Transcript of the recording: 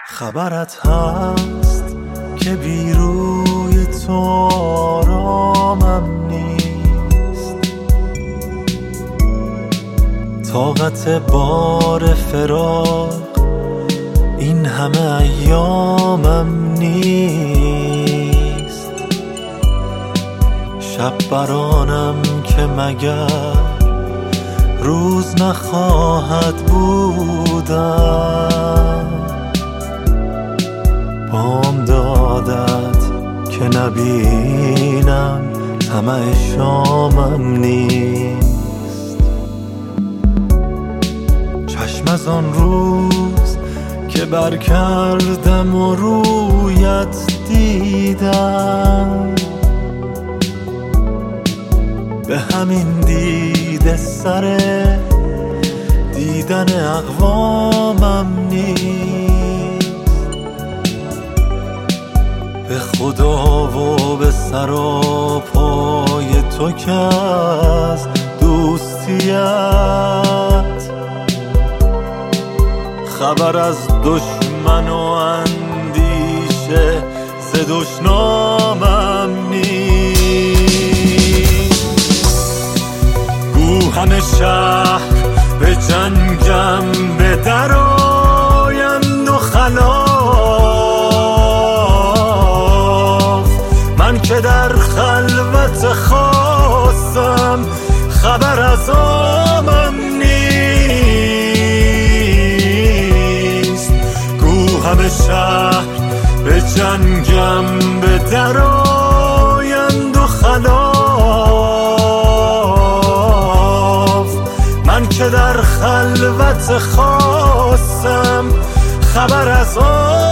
خبرت هست که بی روی تو آرامم نیست، طاقت بار فراق این همه ایامم نیست. شب برانم که مگر روز نخواهد بودن، بام دادت که نبینم طمع شامم نیست. چشم از آن روز که بر کردم و رویت دیدم، به همین دیده سر دیدن اقوامم نیست. به خدا و به سر و پای تو که از دوستیت خبر از دشمن و اندیشه ز دشنامم نیست. گو همه شهر به جنگم به در آیند و خلاف، من که در خلوت خواستم خبر از آمم نیست. گو همه شهر به جنگم به در آیند و خلاف، من که در خلوت خواستم خبر از آمم